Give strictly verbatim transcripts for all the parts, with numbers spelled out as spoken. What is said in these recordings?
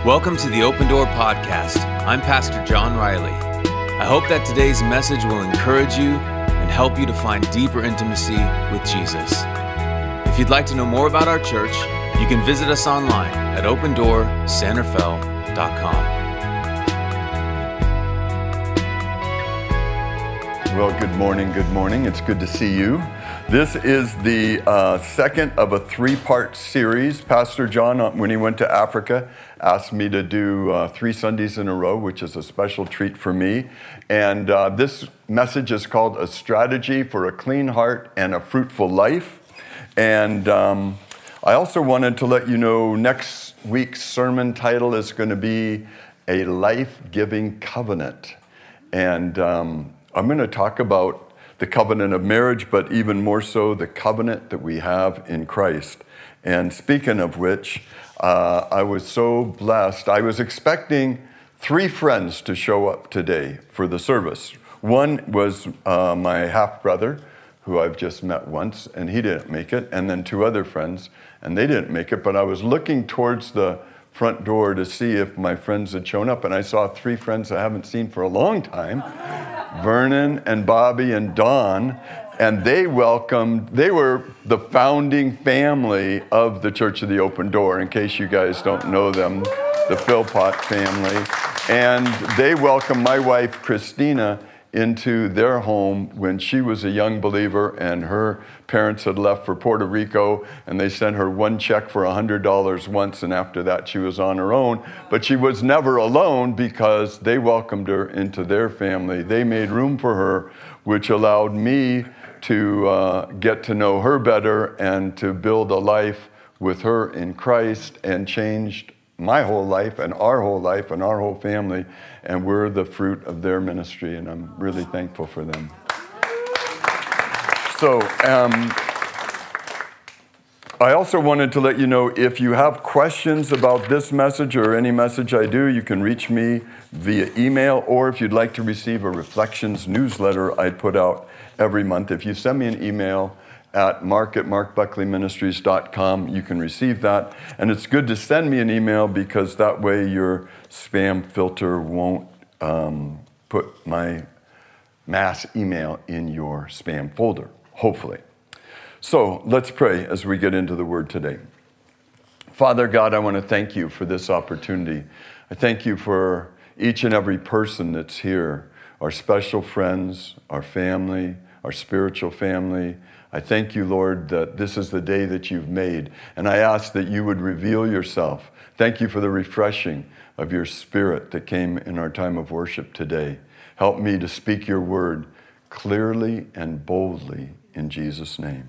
Welcome to the Open Door Podcast. I'm Pastor John Riley. I hope that today's message will encourage you and help you to find deeper intimacy with Jesus. If you'd like to know more about our church, you can visit us online at open door san rafael dot com. Well, good morning, good morning. It's good to see you. This is the uh, second of a three-part series. Pastor John, uh, when he went to Africa, asked me to do uh, three Sundays in a row, which is a special treat for me. And uh, this message is called A Strategy for a Clean Heart and a Fruitful Life. And um, I also wanted to let you know next week's sermon title is going to be A Life-Giving Covenant. And um, I'm going to talk about the covenant of marriage, but even more so, the covenant that we have in Christ. And speaking of which, uh, I was so blessed. I was expecting three friends to show up today for the service. One was uh, my half-brother, who I've just met once, and he didn't make it, and then two other friends, and they didn't make it, but I was looking towards the front door to see if my friends had shown up, and I saw three friends I haven't seen for a long time, Vernon and Bobby and Dawn, and they welcomed, they were the founding family of the Church of the Open Door, in case you guys don't know them, the Philpott family, and they welcomed my wife, Christina, into their home when she was a young believer and her parents had left for Puerto Rico, and they sent her one check for one hundred dollars once, and after that she was on her own. But she was never alone because they welcomed her into their family. They made room for her, which allowed me to uh, get to know her better and to build a life with her in Christ, and changed my whole life and our whole life and our whole family, and we're the fruit of their ministry, and I'm really thankful for them. So, um, I also wanted to let you know, if you have questions about this message or any message I do, you can reach me via email, or if you'd like to receive a Reflections newsletter I put out every month, if you send me an email at mark at mark buckley ministries dot com, you can receive that. And it's good to send me an email because that way your spam filter won't um, put my mass email in your spam folder, hopefully. So let's pray as we get into the word today. Father God, I want to thank you for this opportunity. I thank you for each and every person that's here, our special friends, our family, our spiritual family. I thank you, Lord, that this is the day that you've made, and I ask that you would reveal yourself. Thank you for the refreshing of your Spirit that came in our time of worship today. Help me to speak your word clearly and boldly in Jesus' name.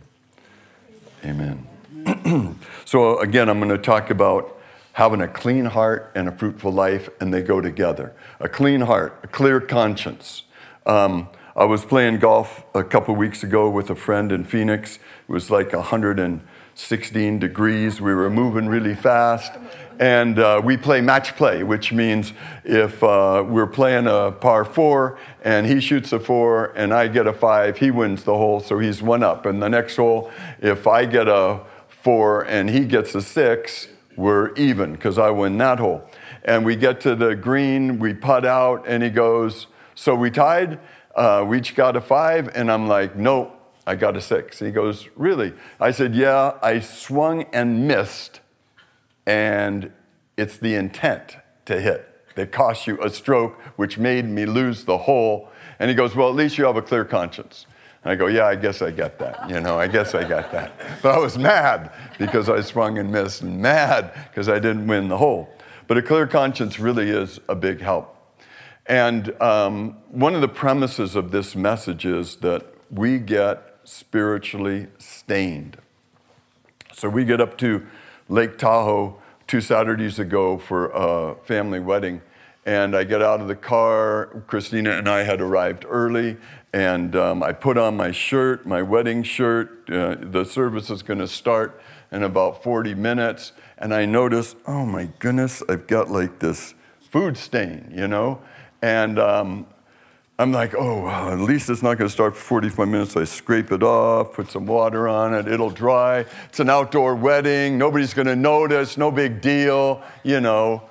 Amen. So again, I'm going to talk about having a clean heart and a fruitful life, and they go together. A clean heart, a clear conscience. Um, I was playing golf a couple weeks ago with a friend in Phoenix. It was like one hundred sixteen degrees. We were moving really fast. And uh, we play match play, which means if uh, we're playing a par four and he shoots a four and I get a five, he wins the hole, so he's one up. And the next hole, if I get a four and he gets a six, we're even because I win that hole. And we get to the green, we putt out, and he goes, so we tied? Uh, we each got a five, and I'm like, no, I got a six. He goes, really? I said, yeah, I swung and missed, and it's the intent to hit that cost you a stroke, which made me lose the hole. And he goes, well, at least you have a clear conscience. And I go, yeah, I guess I get that. You know, I guess I got that. But I was mad because I swung and missed, and mad because I didn't win the hole. But a clear conscience really is a big help. And um, one of the premises of this message is that we get spiritually stained. So we get up to Lake Tahoe two Saturdays ago for a family wedding, and I get out of the car. Christina and I had arrived early, and um, I put on my shirt, my wedding shirt. Uh, the service is going to start in about forty minutes, and I notice, oh my goodness, I've got like this food stain, you know? And um, I'm like, oh, well, at least it's not going to start for forty-five minutes. I scrape it off, put some water on it, it'll dry. It's an outdoor wedding. Nobody's going to notice, no big deal, you know.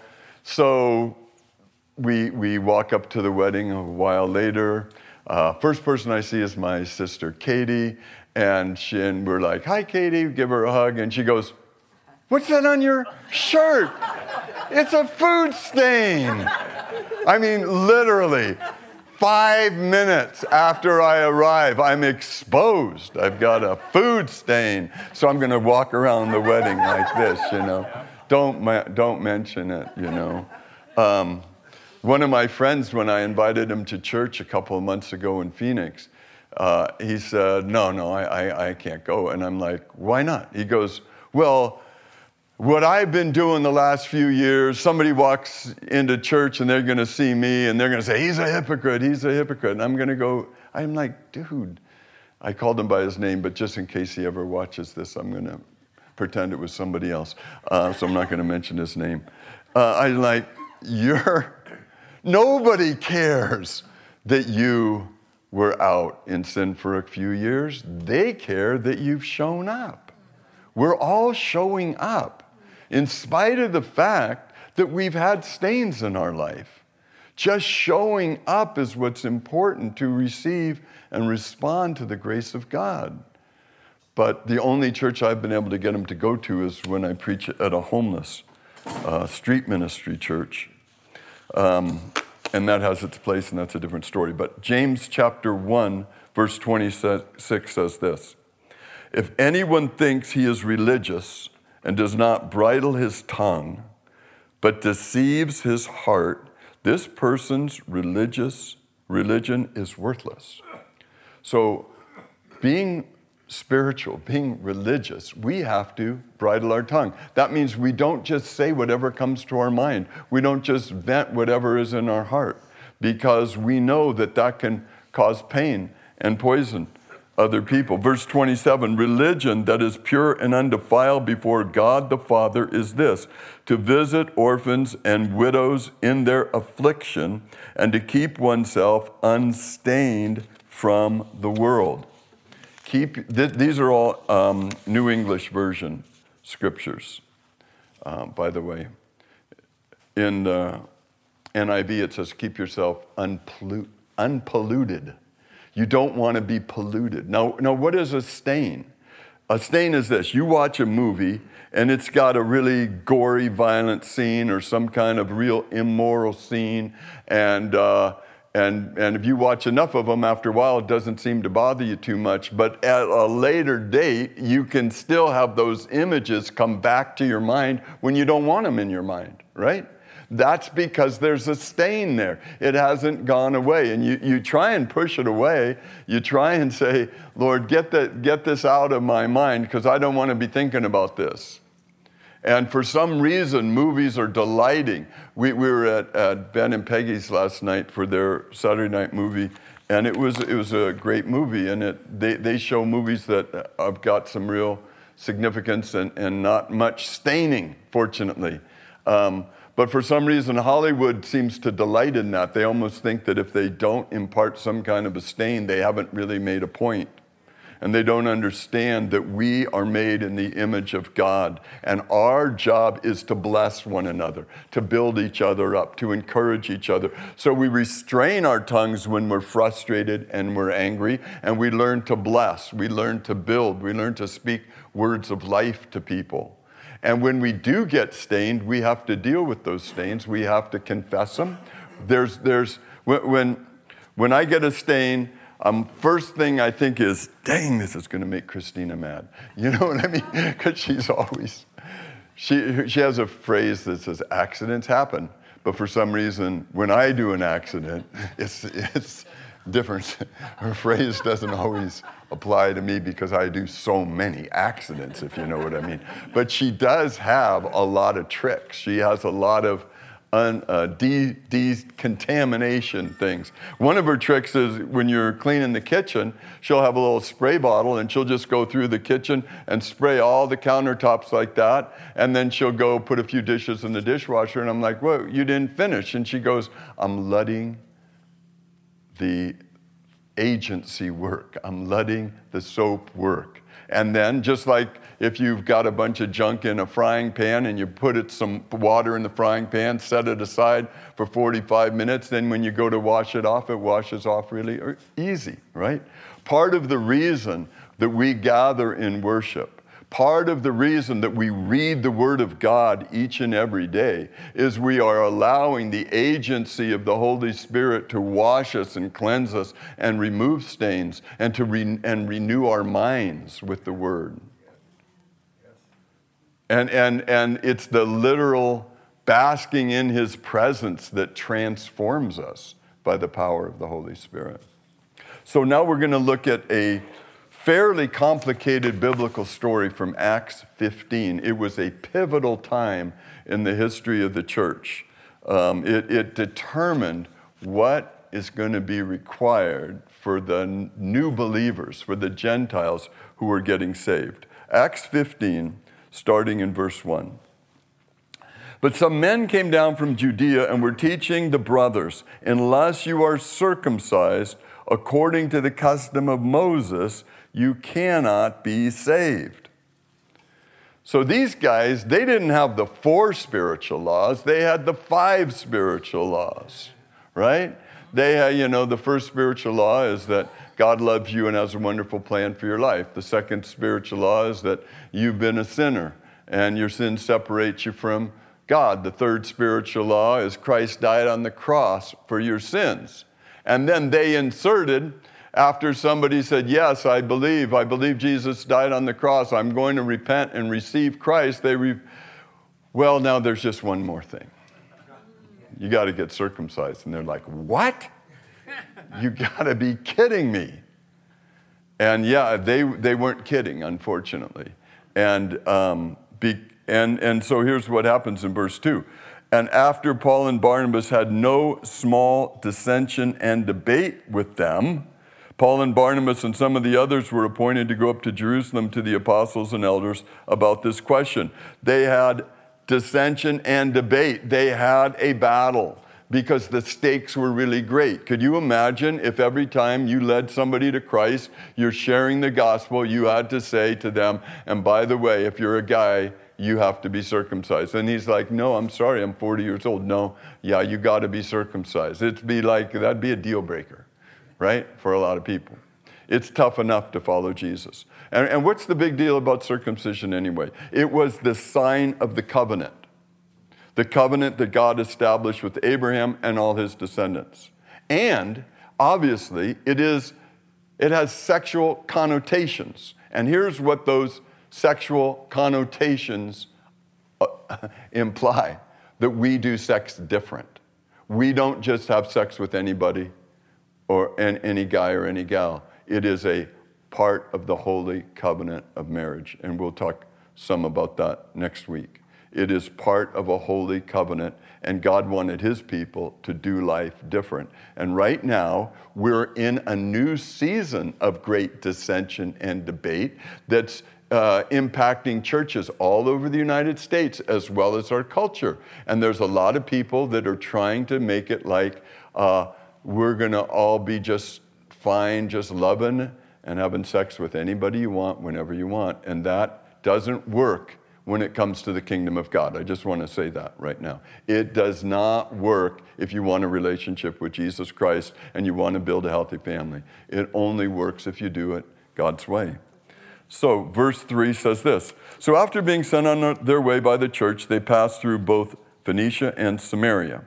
So we we walk up to the wedding a while later. Uh, first person I see is my sister Katie, and she and we're like, "Hi, Katie," give her a hug, and she goes, "What's that on your shirt? It's a food stain." I mean, literally, five minutes after I arrive, I'm exposed. I've got a food stain, so I'm going to walk around the wedding like this, you know. Don't don't mention it, you know. Um, one of my friends, when I invited him to church a couple of months ago in Phoenix, uh, he said, "No, no, I, I I can't go." And I'm like, "Why not?" He goes, "Well, what I've been doing the last few years, somebody walks into church and they're going to see me and they're going to say, 'He's a hypocrite, he's a hypocrite.'" And I'm going to go, I'm like, dude, I called him by his name, but just in case he ever watches this, I'm going to pretend it was somebody else. Uh, so I'm not going to mention his name. Uh, I'm like, you're, nobody cares that you were out in sin for a few years. They care that you've shown up. We're all showing up, in spite of the fact that we've had stains in our life. Just showing up is what's important to receive and respond to the grace of God. But the only church I've been able to get him to go to is when I preach at a homeless uh, street ministry church. Um, and that has its place, and that's a different story. But James chapter one, verse twenty-six says this: "If anyone thinks he is religious and does not bridle his tongue, but deceives his heart, this person's religious religion is worthless." So being spiritual, being religious, we have to bridle our tongue. That means we don't just say whatever comes to our mind. We don't just vent whatever is in our heart, because we know that that can cause pain and poison other people. Verse twenty-seven, "Religion that is pure and undefiled before God the Father is this, to visit orphans and widows in their affliction, and to keep oneself unstained from the world." Keep, th- these are all um, New English Version scriptures, uh, by the way. In the N I V it says, "Keep yourself unpollu- unpolluted." You don't want to be polluted. Now, now, what is a stain? A stain is this. You watch a movie, and it's got a really gory, violent scene or some kind of real immoral scene, and uh, and and if you watch enough of them, after a while, it doesn't seem to bother you too much. But at a later date, you can still have those images come back to your mind when you don't want them in your mind, right? That's because there's a stain there. It hasn't gone away. And you, you try and push it away. You try and say, "Lord, get that, get this out of my mind, because I don't want to be thinking about this." And for some reason, movies are delighting. We, we were at, at Ben and Peggy's last night for their Saturday night movie, and it was it was a great movie. And it they, they show movies that have got some real significance and, and not much staining, fortunately. Um, But for some reason, Hollywood seems to delight in that. They almost think that if they don't impart some kind of a stain, they haven't really made a point. And they don't understand that we are made in the image of God. And our job is to bless one another, to build each other up, to encourage each other. So we restrain our tongues when we're frustrated and we're angry. And we learn to bless. We learn to build. We learn to speak words of life to people. And when we do get stained, we have to deal with those stains. We have to confess them. There's, there's, when, when I get a stain, um, first thing I think is, dang, this is going to make Christina mad. You know what I mean? Because she's always, she, she has a phrase that says, "Accidents happen." But for some reason, when I do an accident, it's, it's different. Her phrase doesn't always apply to me because I do so many accidents, if you know what I mean. But she does have a lot of tricks. She has a lot of un, uh, de- decontamination things. One of her tricks is when you're cleaning the kitchen, she'll have a little spray bottle and she'll just go through the kitchen and spray all the countertops like that. And then she'll go put a few dishes in the dishwasher. And I'm like, "Whoa, you didn't finish." And she goes, "I'm letting the agency work. I'm letting the soap work." And then, just like if you've got a bunch of junk in a frying pan and you put it some water in the frying pan, set it aside for forty-five minutes, then when you go to wash it off, it washes off really easy, right? Part of the reason that we gather in worship, part of the reason that we read the Word of God each and every day is we are allowing the agency of the Holy Spirit to wash us and cleanse us and remove stains and to re- and renew our minds with the Word. And, and, and it's the literal basking in His presence that transforms us by the power of the Holy Spirit. So now we're going to look at a fairly complicated biblical story from Acts fifteen. It was a pivotal time in the history of the church. Um, it, it determined what is going to be required for the n- new believers, for the Gentiles who were getting saved. Acts fifteen, starting in verse one. But some men came down from Judea and were teaching the brothers, unless you are circumcised according to the custom of Moses, you cannot be saved. So these guys, they didn't have the four spiritual laws, they had the five spiritual laws, right? They had, you know, the first spiritual law is that God loves you and has a wonderful plan for your life. The second spiritual law is that you've been a sinner and your sin separates you from God. The third spiritual law is Christ died on the cross for your sins. And then they inserted, after somebody said, yes, I believe, I believe Jesus died on the cross, I'm going to repent and receive Christ, they, re- well, now there's just one more thing. You got to get circumcised. And they're like, what? You got to be kidding me. And yeah, they, they weren't kidding, unfortunately. And, um, be, and, and so here's what happens in verse two. And after Paul and Barnabas had no small dissension and debate with them, Paul and Barnabas and some of the others were appointed to go up to Jerusalem to the apostles and elders about this question. They had dissension and debate. They had a battle because the stakes were really great. Could you imagine if every time you led somebody to Christ, you're sharing the gospel, you had to say to them, and by the way, if you're a guy, you have to be circumcised. And he's like, no, I'm sorry, I'm forty years old. No, yeah, you got to be circumcised. It'd be like, that'd be a deal breaker. Right? For a lot of people. It's tough enough to follow Jesus. And, and what's the big deal about circumcision anyway? It was the sign of the covenant. The covenant that God established with Abraham and all his descendants. And obviously, it is, it has sexual connotations. And here's what those sexual connotations uh, imply. That we do sex different. We don't just have sex with anybody or any guy or any gal. It is a part of the holy covenant of marriage. And we'll talk some about that next week. It is part of a holy covenant, and God wanted his people to do life different. And right now, we're in a new season of great dissension and debate that's uh, impacting churches all over the United States as well as our culture. And there's a lot of people that are trying to make it like, uh, we're going to all be just fine, just loving and having sex with anybody you want, whenever you want. And that doesn't work when it comes to the kingdom of God. I just want to say that right now. It does not work if you want a relationship with Jesus Christ and you want to build a healthy family. It only works if you do it God's way. So verse three says this. So after being sent on their way by the church, they passed through both Phoenicia and Samaria,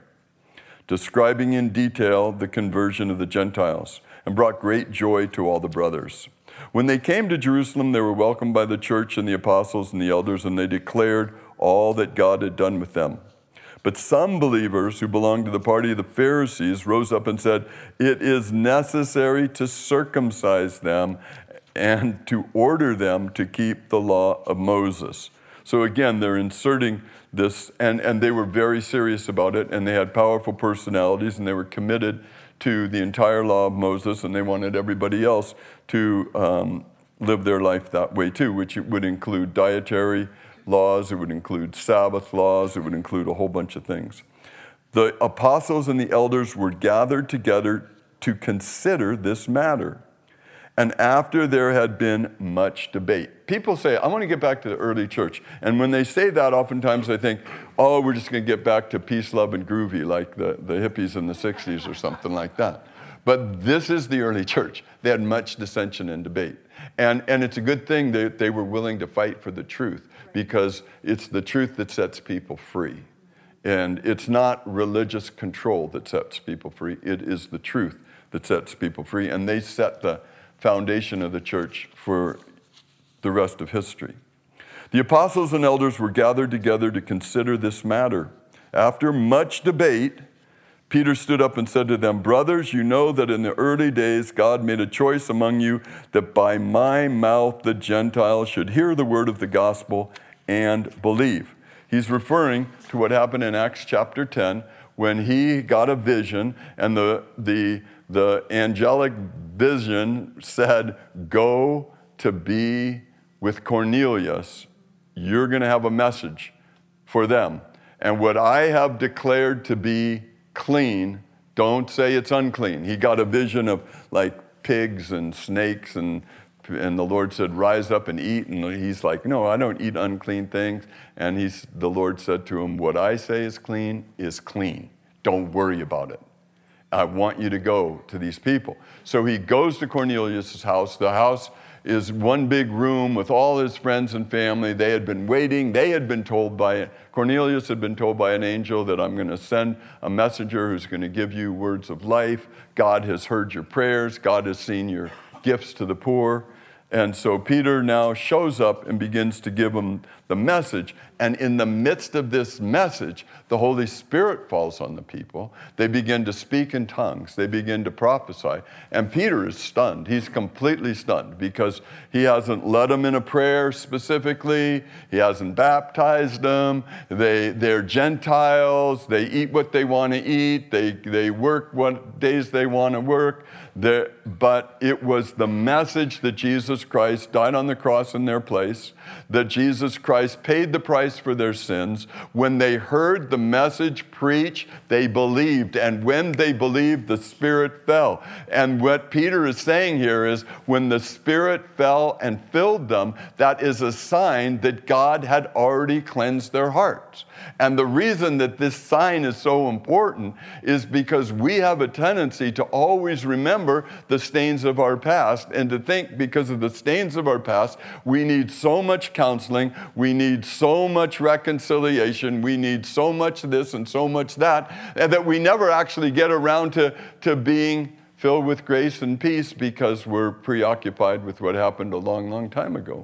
describing in detail the conversion of the Gentiles, and brought great joy to all the brothers. When they came to Jerusalem, they were welcomed by the church and the apostles and the elders, and they declared all that God had done with them. But some believers who belonged to the party of the Pharisees rose up and said, it is necessary to circumcise them and to order them to keep the law of Moses. So again, they're inserting this, and, and they were very serious about it, and they had powerful personalities, and they were committed to the entire law of Moses, and they wanted everybody else to um, live their life that way too, which it would include dietary laws, it would include Sabbath laws, it would include a whole bunch of things. The apostles and the elders were gathered together to consider this matter. and after there had been much debate. People say, I want to get back to the early church. And when they say that, oftentimes I think, oh, we're just going to get back to peace, love, and groovy, like the, the hippies in the sixties or something like that. But this is the early church. They had much dissension and debate. And, and it's a good thing that they were willing to fight for the truth, because it's the truth that sets people free. And it's not religious control that sets people free. It is the truth that sets people free. And they set the foundation of the church for the rest of history. The apostles and elders were gathered together to consider this matter. After much debate, Peter stood up and said to them, brothers, you know that in the early days God made a choice among you that by my mouth the Gentiles should hear the word of the gospel and believe. He's referring to what happened in Acts chapter ten when he got a vision, and the, the, the angelic vision said, go to be with Cornelius. You're going to have a message for them. And what I have declared to be clean, don't say it's unclean. He got a vision of like pigs and snakes, and and the Lord said, rise up and eat. And he's like, no, I don't eat unclean things. And he's the Lord said to him, what I say is clean is clean. Don't worry about it. I want you to go to these people. So he goes to Cornelius' house. The house is one big room with all his friends and family. They had been waiting. They had been told by, Cornelius had been told by an angel that I'm going to send a messenger who's going to give you words of life. God has heard your prayers. God has seen your gifts to the poor. And so Peter now shows up and begins to give them the message. And in the midst of this message, the Holy Spirit falls on the people. They begin to speak in tongues. They begin to prophesy. And Peter is stunned. He's completely stunned because he hasn't led them in a prayer specifically. He hasn't baptized them. They, they're Gentiles. They eat what they want to eat. They, they work what days they want to work. They're, but it was the message that Jesus Christ died on the cross in their place, that Jesus Christ paid the price for their sins. When they heard the message preached, they believed. And when they believed, the Spirit fell. And what Peter is saying here is when the Spirit fell and filled them, that is a sign that God had already cleansed their hearts. And the reason that this sign is so important is because we have a tendency to always remember the stains of our past, and to think because of the stains of our past, we need so much counseling, we need so much reconciliation, we need so much this and so much that, and that we never actually get around to, to being filled with grace and peace because we're preoccupied with what happened a long, long time ago.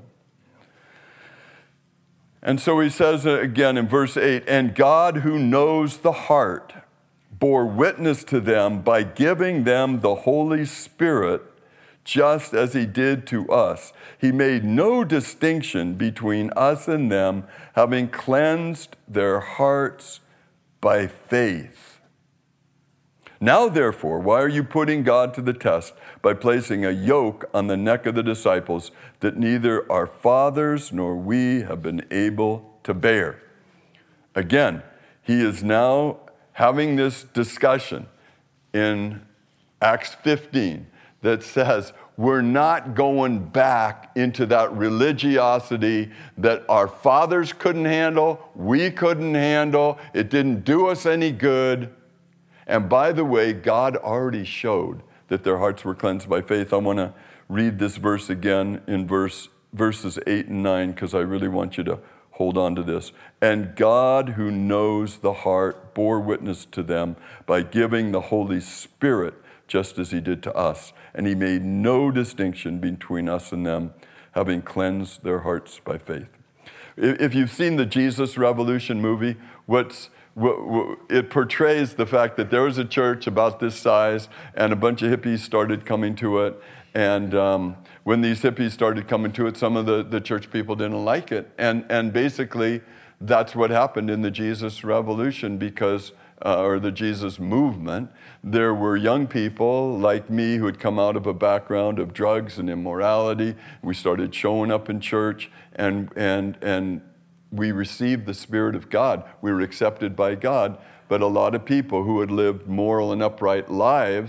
And so he says again in verse eight, and God who knows the heart bore witness to them by giving them the Holy Spirit, just as he did to us. He made no distinction between us and them, having cleansed their hearts by faith. Now, therefore, why are you putting God to the test by placing a yoke on the neck of the disciples that neither our fathers nor we have been able to bear? Again, he is now having this discussion in Acts fifteen that says we're not going back into that religiosity that our fathers couldn't handle, we couldn't handle, it didn't do us any good. And by the way, God already showed that their hearts were cleansed by faith. I want to read this verse again in verse verses eight and nine because I really want you to hold on to this. And God, who knows the heart, bore witness to them by giving the Holy Spirit, just as he did to us. And he made no distinction between us and them, having cleansed their hearts by faith. If you've seen the Jesus Revolution movie, what's it portrays the fact that there was a church about this size and a bunch of hippies started coming to it. And um, when these hippies started coming to it, some of the, the church people didn't like it. And, and basically, that's what happened in the Jesus Revolution because, uh, or the Jesus movement. There were young people like me who had come out of a background of drugs and immorality. We started showing up in church and and and we received the Spirit of God. We were accepted by God. But a lot of people who had lived moral and upright lives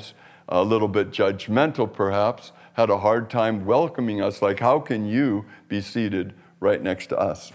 a little bit judgmental perhaps, had a hard time welcoming us, like, how can you be seated right next to us?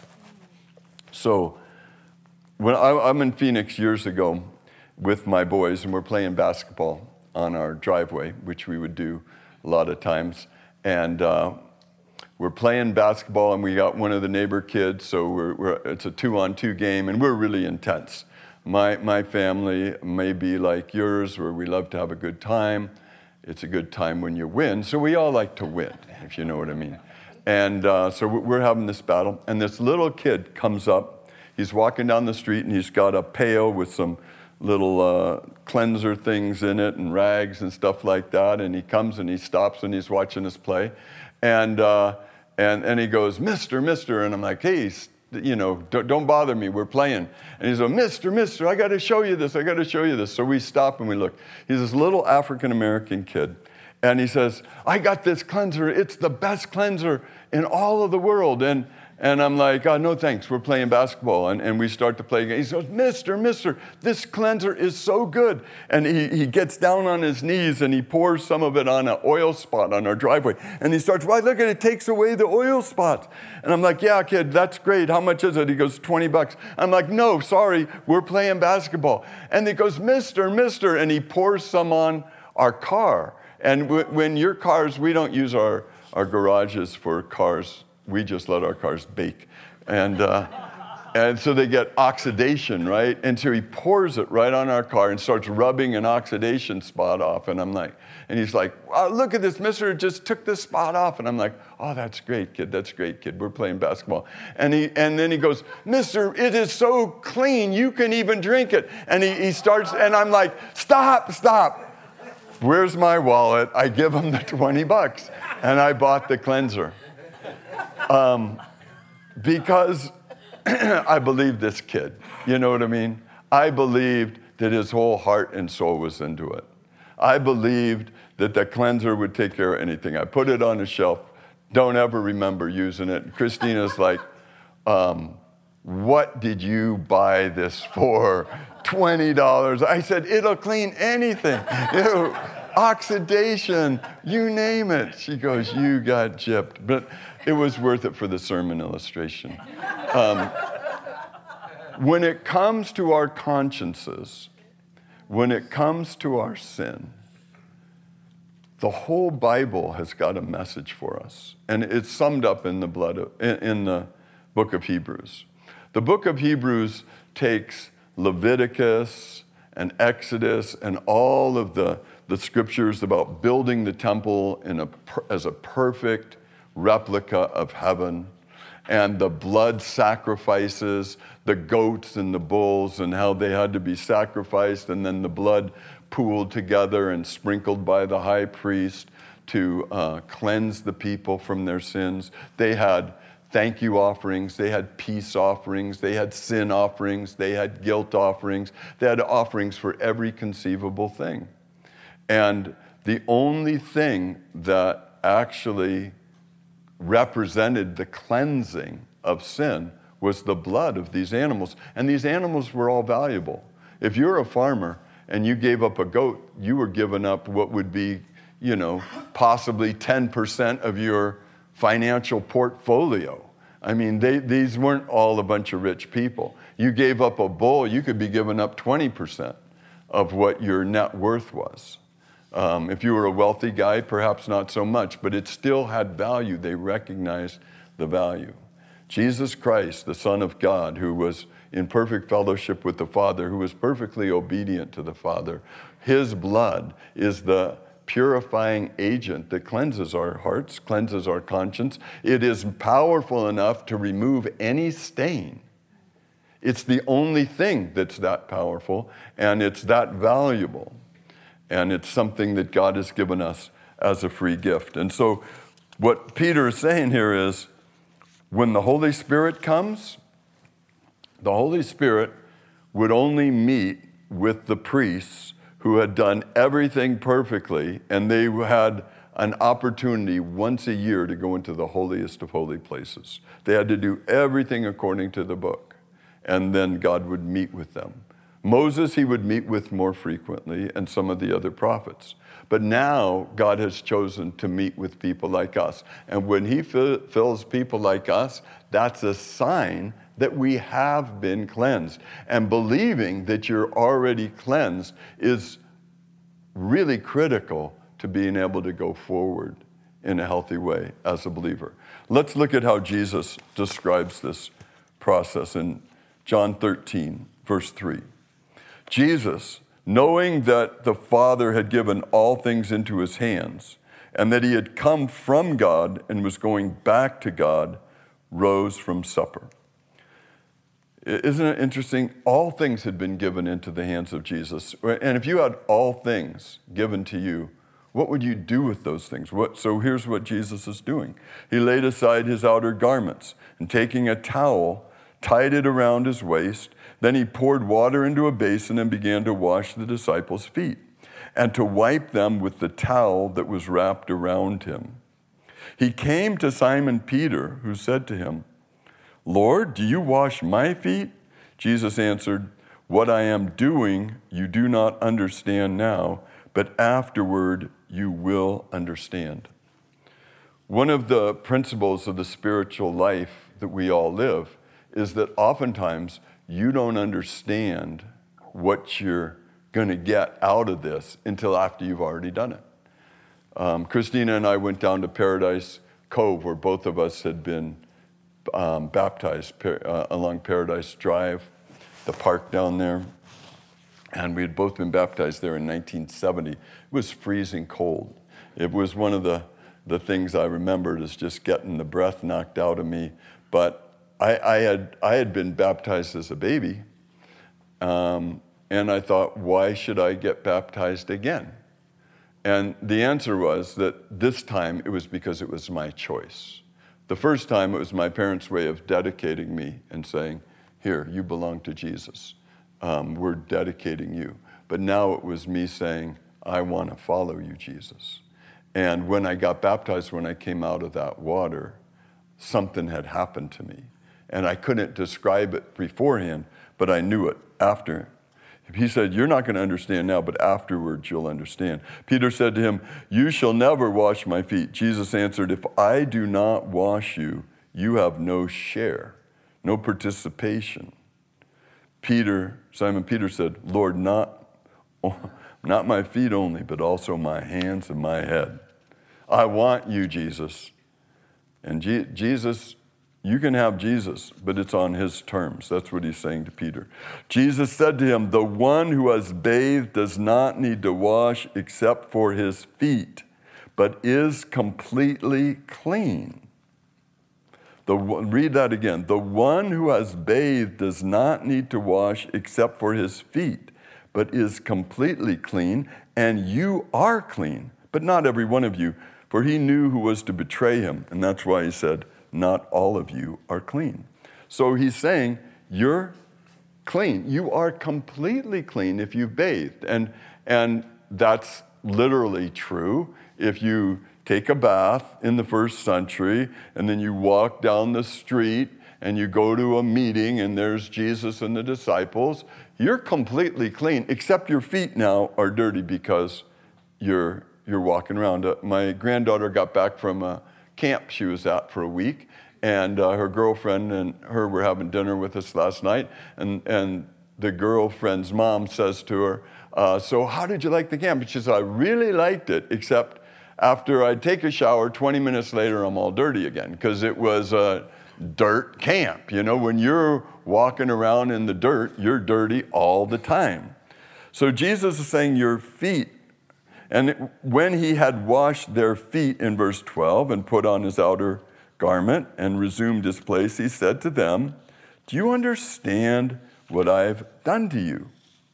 So when I, I'm in Phoenix years ago with my boys, and we're playing basketball on our driveway, which we would do a lot of times, and uh, we're playing basketball, and we got one of the neighbor kids, so we're, we're, it's a two-on-two game, and we're really intense. My my family may be like yours, where we love to have a good time. It's a good time when you win, so we all like to win, if you know what I mean. And uh, so we're having this battle, and this little kid comes up. He's walking down the street, and he's got a pail with some little uh, cleanser things in it and rags and stuff like that, and he comes and he stops and he's watching us play. And uh, and and he goes, Mister, Mister, and I'm like, hey, you know, don't, don't bother me, we're playing. And he's like, Mister, Mister, I got to show you this, I got to show you this. So we stop and we look. He's this little African-American kid. And he says, I got this cleanser, it's the best cleanser in all of the world. And and I'm like, oh, no thanks, we're playing basketball. And, and we start to play again. He goes, Mister, Mister, this cleanser is so good. And he, he gets down on his knees and he pours some of it on an oil spot on our driveway. And he starts, why, look at it, it takes away the oil spots. And I'm like, yeah, kid, that's great. How much is it? He goes, twenty bucks. I'm like, no, sorry, we're playing basketball. And he goes, Mister, Mister, and he pours some on our car. And w- when your cars, we don't use our, our garages for cars. We just let our cars bake. And uh, and so they get oxidation, right? And so he pours it right on our car and starts rubbing an oxidation spot off. And I'm like, and he's like, wow, look at this, Mister just took this spot off. And I'm like, oh, that's great, kid. That's great, kid. We're playing basketball. And he and then he goes, Mister, it is so clean. You can even drink it. And he, he starts, and I'm like, stop, stop. Where's my wallet? I give him the twenty bucks. And I bought the cleanser. Um, because I believed this kid, you know what I mean? I believed that his whole heart and soul was into it. I believed that the cleanser would take care of anything. I put it on a shelf, don't ever remember using it. Christina's like, um, what did you buy this for? twenty dollars. I said, it'll clean anything. You know, oxidation, you name it. She goes, you got gypped. But it was worth it for the sermon illustration. Um, when it comes to our consciences, when it comes to our sin, the whole Bible has got a message for us. And it's summed up in the blood of, in, in the book of Hebrews. The book of Hebrews takes Leviticus and Exodus and all of the, the scriptures about building the temple in a, as a perfect replica of heaven, and the blood sacrifices, the goats and the bulls, and how they had to be sacrificed, and then the blood pooled together and sprinkled by the high priest to uh, cleanse the people from their sins. They had thank you offerings, they had peace offerings, they had sin offerings, they had guilt offerings, they had offerings for every conceivable thing. And the only thing that actually represented the cleansing of sin was the blood of these animals. And these animals were all valuable. If you're a farmer and you gave up a goat, you were giving up what would be, you know, possibly ten percent of your financial portfolio. I mean, they, these weren't all a bunch of rich people. You gave up a bull, you could be giving up twenty percent of what your net worth was. Um, if you were a wealthy guy, perhaps not so much, but it still had value. They recognized the value. Jesus Christ, the Son of God, who was in perfect fellowship with the Father, who was perfectly obedient to the Father, his blood is the purifying agent that cleanses our hearts, cleanses our conscience. It is powerful enough to remove any stain. It's the only thing that's that powerful, and it's that valuable. And it's something that God has given us as a free gift. And so what Peter is saying here is, when the Holy Spirit comes, the Holy Spirit would only meet with the priests who had done everything perfectly, and they had an opportunity once a year to go into the holiest of holy places. They had to do everything according to the book, and then God would meet with them. Moses he would meet with more frequently, and some of the other prophets. But now God has chosen to meet with people like us. And when he f- fills people like us, that's a sign that we have been cleansed. And believing that you're already cleansed is really critical to being able to go forward in a healthy way as a believer. Let's look at how Jesus describes this process in John thirteen, verse three. Jesus, knowing that the Father had given all things into his hands, and that he had come from God and was going back to God, rose from supper. Isn't it interesting? All things had been given into the hands of Jesus. And if you had all things given to you, what would you do with those things? What, so here's what Jesus is doing. He laid aside his outer garments, and taking a towel, tied it around his waist. Then he poured water into a basin and began to wash the disciples' feet, and to wipe them with the towel that was wrapped around him. He came to Simon Peter, who said to him, "Lord, do you wash my feet?" Jesus answered, "What I am doing you do not understand now, but afterward you will understand." One of the principles of the spiritual life that we all live is that oftentimes you don't understand what you're going to get out of this until after you've already done it. Um, Christina and I went down to Paradise Cove, where both of us had been um, baptized par- uh, along Paradise Drive, the park down there. And we had both been baptized there in nineteen seventy. It was freezing cold. It was one of the, the things I remembered is just getting the breath knocked out of me. But I, I had I had been baptized as a baby, um, and I thought, why should I get baptized again? And the answer was that this time it was because it was my choice. The first time it was my parents' way of dedicating me and saying, "Here, you belong to Jesus. Um, we're dedicating you." But now it was me saying, "I want to follow you, Jesus." And when I got baptized, when I came out of that water, something had happened to me. And I couldn't describe it beforehand, but I knew it after. He said, "You're not going to understand now, but afterwards you'll understand." Peter said to him, "You shall never wash my feet." Jesus answered, "If I do not wash you, you have no share, no participation." Peter, Simon Peter said, "Lord, not, not my feet only, but also my hands and my head. I want you, Jesus." And G- Jesus, you can have Jesus, but it's on his terms. That's what he's saying to Peter. Jesus said to him, "The one who has bathed does not need to wash except for his feet, but is completely clean." The, read that again. "The one who has bathed does not need to wash except for his feet, but is completely clean, and you are clean, but not every one of you." For he knew who was to betray him, and that's why he said, "Not all of you are clean." So he's saying, you're clean. You are completely clean if you've bathed. And, and that's literally true. If you take a bath in the first century, and then you walk down the street, and you go to a meeting, and there's Jesus and the disciples, you're completely clean, except your feet now are dirty because you're you're walking around. Uh, my granddaughter got back from a camp she was at for a week, and uh, her girlfriend and her were having dinner with us last night, and, and the girlfriend's mom says to her, uh, "So how did you like the camp?" And she said, "I really liked it, except after I take a shower, twenty minutes later, I'm all dirty again," because it was a dirt camp. You know, when you're walking around in the dirt, you're dirty all the time. So Jesus is saying your feet. And when he had washed their feet in verse twelve and put on his outer garment and resumed his place, he said to them, "Do you understand what I've done to you?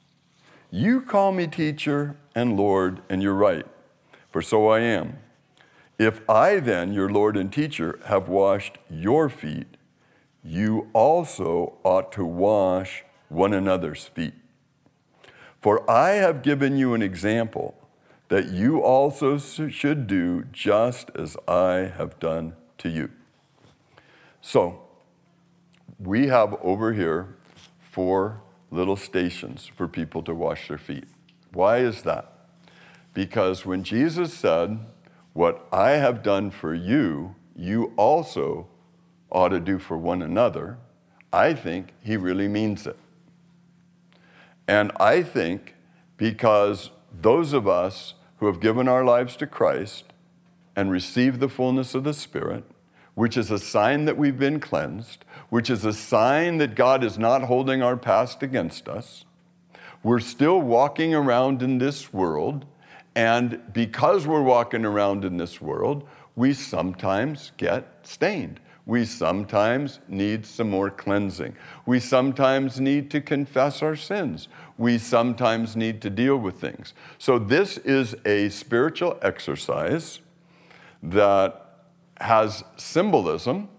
You call me teacher and Lord, and you're right, for so I am. If I then, your Lord and teacher, have washed your feet, you also ought to wash one another's feet. For I have given you an example that you also should do just as I have done to you." So, we have over here four little stations for people to wash their feet. Why is that? Because when Jesus said, what I have done for you, you also ought to do for one another, I think he really means it. And I think because those of us who have given our lives to Christ and received the fullness of the Spirit, which is a sign that we've been cleansed, which is a sign that God is not holding our past against us, we're still walking around in this world, and because we're walking around in this world, we sometimes get stained. We sometimes need some more cleansing. We sometimes need to confess our sins. We sometimes need to deal with things. So this is a spiritual exercise that has symbolism,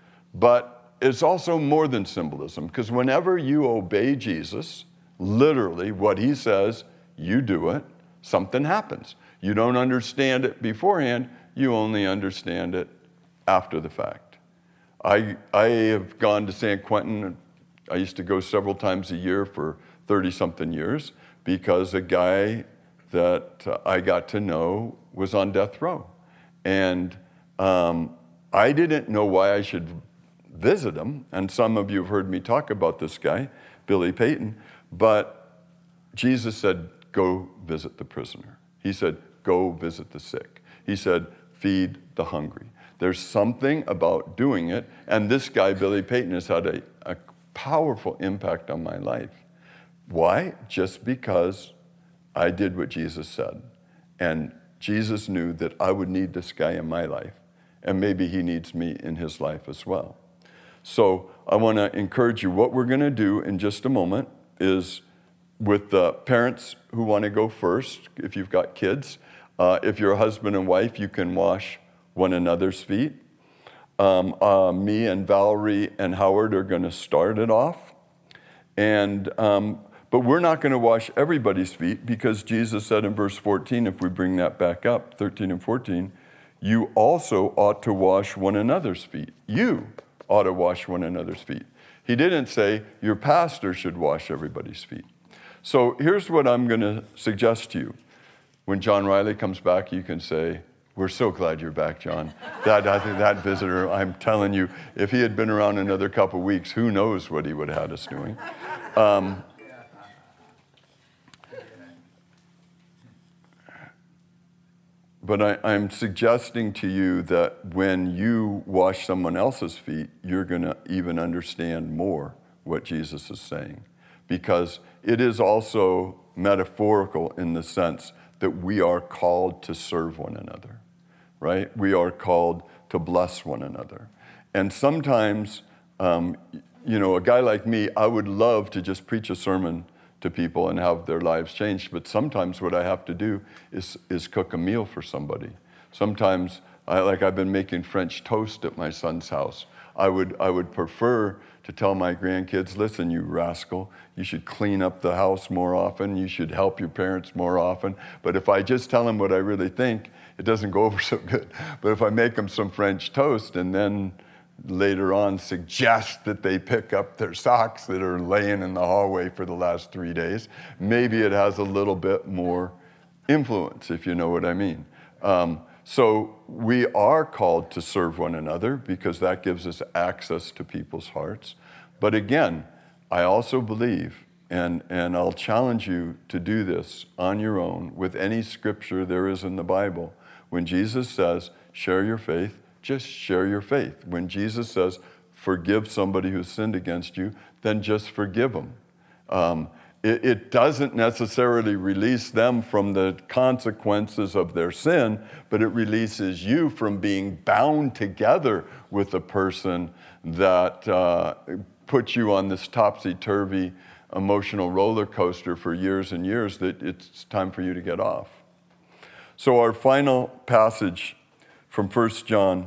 but it's also more than symbolism, because whenever you obey Jesus, literally what he says, you do it, something happens. You don't understand it beforehand, you only understand it after the fact. I, I have gone to San Quentin. I used to go several times a year for thirty-something years because a guy that I got to know was on death row. And um, I didn't know why I should visit him. And some of you have heard me talk about this guy, Billy Payton. But Jesus said, go visit the prisoner. He said, go visit the sick. He said, feed the hungry. There's something about doing it. And this guy, Billy Payton, has had a, a powerful impact on my life. Why? Just because I did what Jesus said. And Jesus knew that I would need this guy in my life. And maybe he needs me in his life as well. So I want to encourage you. What we're going to do in just a moment is with the parents who want to go first, if you've got kids. Uh, if you're a husband and wife, you can wash one another's feet. Um, uh, me and Valerie and Howard are going to start it off. And um, but we're not going to wash everybody's feet, because Jesus said in verse fourteen, if we bring that back up, thirteen and fourteen, you also ought to wash one another's feet. You ought to wash one another's feet. He didn't say your pastor should wash everybody's feet. So here's what I'm going to suggest to you. When John Riley comes back, you can say, we're so glad you're back, John. That, that visitor, I'm telling you, if he had been around another couple weeks, who knows what he would have had us doing. Um, but I, I'm suggesting to you that when you wash someone else's feet, you're going to even understand more what Jesus is saying. Because it is also metaphorical in the sense that we are called to serve one another, right? We are called to bless one another. And sometimes, um, you know, a guy like me, I would love to just preach a sermon to people and have their lives changed. But sometimes what I have to do is, is cook a meal for somebody. Sometimes, I, like I've been making French toast at my son's house. I would, I would prefer to tell my grandkids, listen, you rascal, you should clean up the house more often. You should help your parents more often. But if I just tell them what I really think, it doesn't go over so good. But if I make them some French toast and then later on suggest that they pick up their socks that are laying in the hallway for the last three days, maybe it has a little bit more influence, if you know what I mean. Um, So we are called to serve one another because that gives us access to people's hearts. But again, I also believe, and, and I'll challenge you to do this on your own with any scripture there is in the Bible. When Jesus says, share your faith, just share your faith. When Jesus says, forgive somebody who sinned against you, then just forgive them. Um, It, it doesn't necessarily release them from the consequences of their sin, but it releases you from being bound together with a person that uh, puts you on this topsy-turvy emotional roller coaster for years and years that it's time for you to get off. So our final passage from First John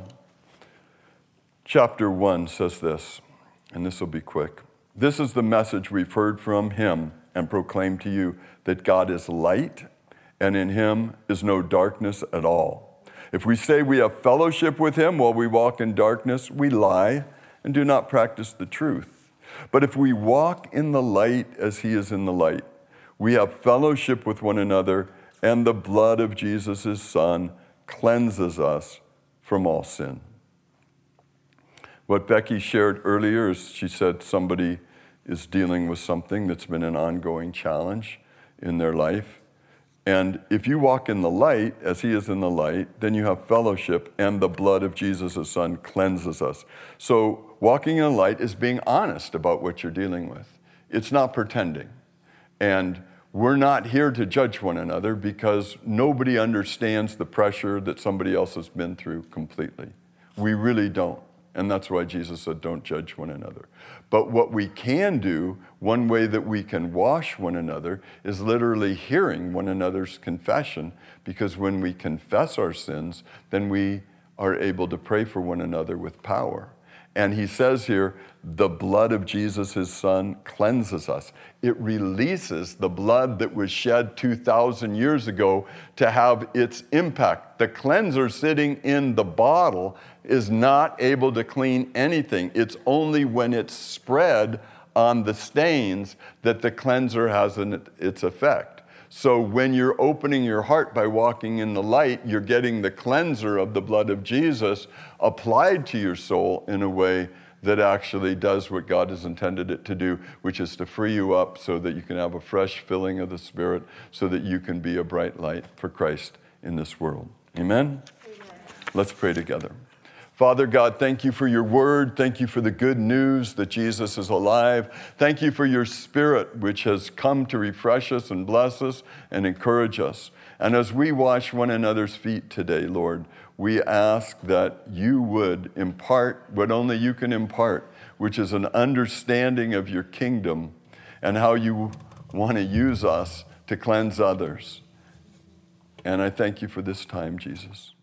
chapter one says this, and this will be quick. This is the message we've heard from him and proclaim to you, that God is light, and in him is no darkness at all. If we say we have fellowship with him while we walk in darkness, we lie and do not practice the truth. But if we walk in the light as he is in the light, we have fellowship with one another, and the blood of Jesus, his Son, cleanses us from all sin. What Becky shared earlier is she said somebody is dealing with something that's been an ongoing challenge in their life. And if you walk in the light, as he is in the light, then you have fellowship, and the blood of Jesus, his Son, cleanses us. So walking in the light is being honest about what you're dealing with. It's not pretending. And we're not here to judge one another because nobody understands the pressure that somebody else has been through completely. We really don't. And that's why Jesus said, don't judge one another. But what we can do, one way that we can wash one another, is literally hearing one another's confession, because when we confess our sins, then we are able to pray for one another with power. And he says here, the blood of Jesus, his Son, cleanses us. It releases the blood that was shed two thousand years ago to have its impact. The cleanser sitting in the bottle is not able to clean anything. It's only when it's spread on the stains that the cleanser has an, its effect. So when you're opening your heart by walking in the light, you're getting the cleanser of the blood of Jesus applied to your soul in a way that actually does what God has intended it to do, which is to free you up so that you can have a fresh filling of the Spirit, so that you can be a bright light for Christ in this world. Amen? Amen. Let's pray together. Father God, thank you for your word. Thank you for the good news that Jesus is alive. Thank you for your Spirit, which has come to refresh us and bless us and encourage us. And as we wash one another's feet today, Lord, we ask that you would impart what only you can impart, which is an understanding of your kingdom and how you want to use us to cleanse others. And I thank you for this time, Jesus.